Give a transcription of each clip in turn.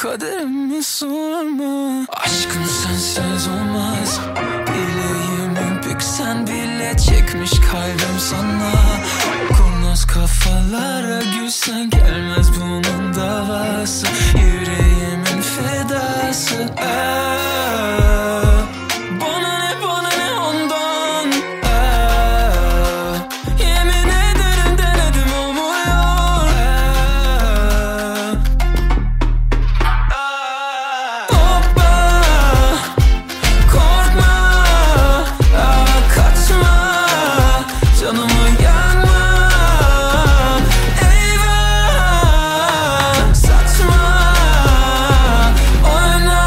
kaderimi sorma. Aşkım sensiz olmaz. Bileğimi büksen bile çekmiş kalbim sana. Kurnaz kafalara gülsen gelmez bunun davası. Yüreğimin fedası. Bana ne ondan. Yemin ederim denedim olmuyor. Hoppa, korkma, kaçma, canımı yakma. Eyvah, saçma, oyna.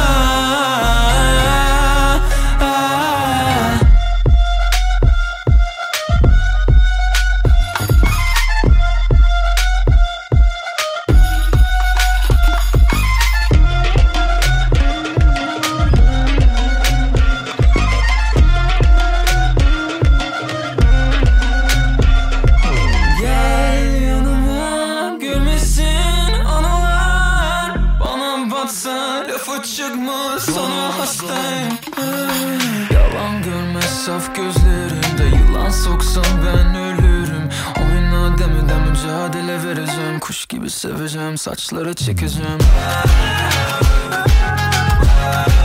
Gel yanıma, gülmesin anılar. Bana batsa lafı çıkmaz, sana hastayım. Yalan görmez saf gözlerimde, yılan soksam ben ölürüm. Oyna demeden mücadele vereceğim. Kuş gibi seveceğim, saçları çekeceğim.